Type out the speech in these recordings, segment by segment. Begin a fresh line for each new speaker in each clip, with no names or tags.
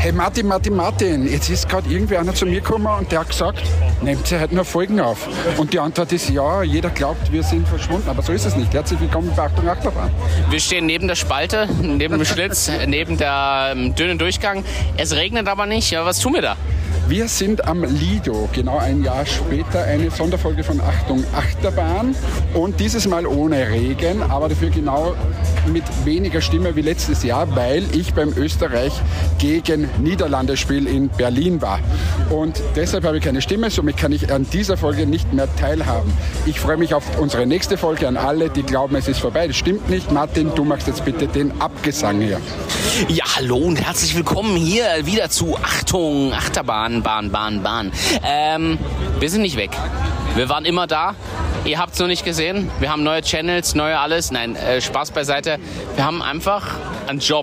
Hey Martin, jetzt ist gerade irgendwie einer zu mir gekommen und der hat gesagt, nehmt ihr heute nur Folgen auf? Und die Antwort ist ja, jeder glaubt, wir sind verschwunden, aber so ist es nicht. Herzlich willkommen bei Achtung Achterbahn.
Wir stehen neben der Spalte, neben dem Schlitz, neben der dünnen Durchgang. Es regnet aber nicht. Ja, was tun wir da?
Wir sind am Lido, genau ein Jahr später, eine Sonderfolge von Achtung Achterbahn und dieses Mal ohne Regen, aber dafür genau mit weniger Stimme wie letztes Jahr, weil ich beim Österreich gegen Niederlande-Spiel in Berlin war. Und deshalb habe ich keine Stimme, somit kann ich an dieser Folge nicht mehr teilhaben. Ich freue mich auf unsere nächste Folge, an alle, die glauben, es ist vorbei. Das stimmt nicht. Martin, du machst jetzt bitte den Abgesang hier.
Ja, hallo und herzlich willkommen hier wieder zu Achtung Achterbahn, Bahn. Wir sind nicht weg. Wir waren immer da. Ihr habt es noch nicht gesehen. Wir haben neue Channels, neue alles. Nein, Spaß beiseite. Wir haben einfach einen Job.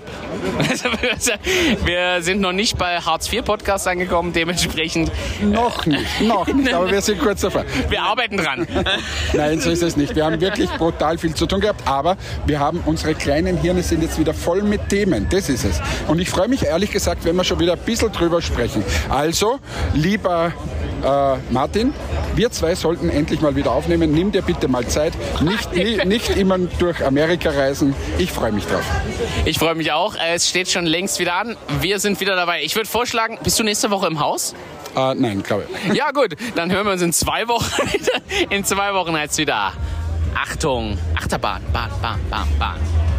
Wir sind noch nicht bei Hartz-IV-Podcast angekommen, dementsprechend.
Noch nicht, aber wir sind kurz davor.
Wir arbeiten dran.
Nein, so ist es nicht. Wir haben wirklich brutal viel zu tun gehabt, aber wir haben, unsere kleinen Hirne sind jetzt wieder voll mit Themen. Das ist es. Und ich freue mich ehrlich gesagt, wenn wir schon wieder ein bisschen drüber sprechen. Also, lieber Martin, wir zwei sollten endlich mal wieder aufnehmen. Nimm dir bitte mal Zeit. Nicht immer durch Amerika reisen. Ich freue mich drauf.
Ich freue mich auch. Es steht schon längst wieder an. Wir sind wieder dabei. Ich würde vorschlagen, bist du nächste Woche im Haus?
Nein, glaube ich.
Ja gut, dann hören wir uns in 2 Wochen wieder. In 2 Wochen heißt es wieder Achtung, Achterbahn, Bahn.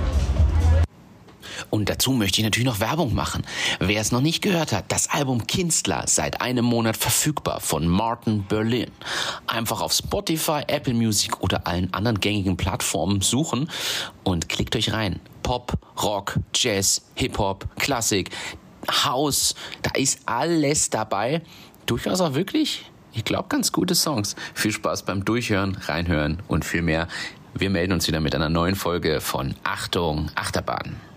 Und dazu möchte ich natürlich noch Werbung machen. Wer es noch nicht gehört hat, das Album Künstler seit einem Monat verfügbar von Martin Berlin. Einfach auf Spotify, Apple Music oder allen anderen gängigen Plattformen suchen und klickt euch rein. Pop, Rock, Jazz, Hip-Hop, Klassik, House, da ist alles dabei. Durchaus auch wirklich, ich glaube, ganz gute Songs. Viel Spaß beim Durchhören, Reinhören und viel mehr. Wir melden uns wieder mit einer neuen Folge von Achtung Achterbahn.